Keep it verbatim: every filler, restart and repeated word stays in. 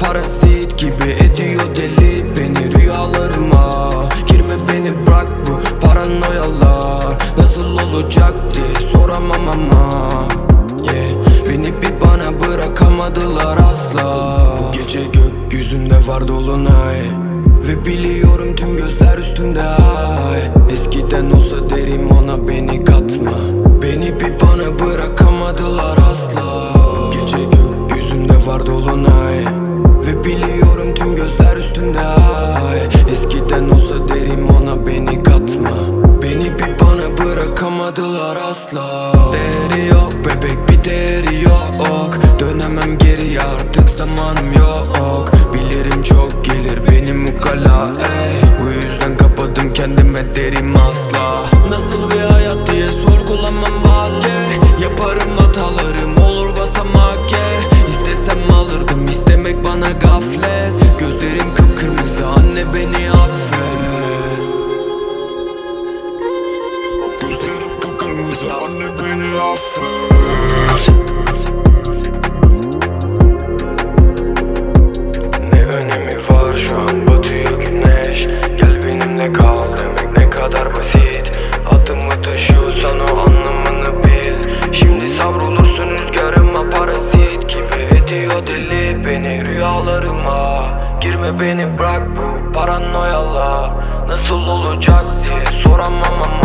Parazit gibi ediyor deli beni rüyalarıma. Girme beni bırak bu paranoyalar. Nasıl olacak diye soramam ama yeah. Beni bir bana bırakamadılar asla. Bu gece gökyüzünde var dolunay ve biliyorum tüm gözler üstünde ay. Eskiden olsa derim ona beni katma. Beni bir bana bırakamadılar asla. Bu gece gökyüzünde var dolunay ve biliyorum tüm gözler üstünde ay. Eskiden olsa derim ona beni katma. Beni bir bana bırakamadılar asla. Değeri yok bebek, bir değeri yok. Dönemem geriye, artık zamanım yok. Bilirim çok gelir benim ukala ey. Bu yüzden kapadım kendime derim asla. Nasıl bir hayat diye sorgulamam bak yeah. Yaparım hatalarım olur basamak yeah. İstesem alırdım, istemek bana gaflet. Gözlerim kıpkırmızı, anne beni affet. Gözlerim kıpkırmızı, anne beni affet. Ne önemi var şu an batıyor güneş. Gel benimle kal demek ne kadar basit. Adımı taşıyorsan o anlamını bil. Şimdi savrulursun rüzgarıma, parazit gibi ediyor deli beni rüyalarıma. Girme beni bırak bu paranoyalar. Nasıl olacak diye soramam ama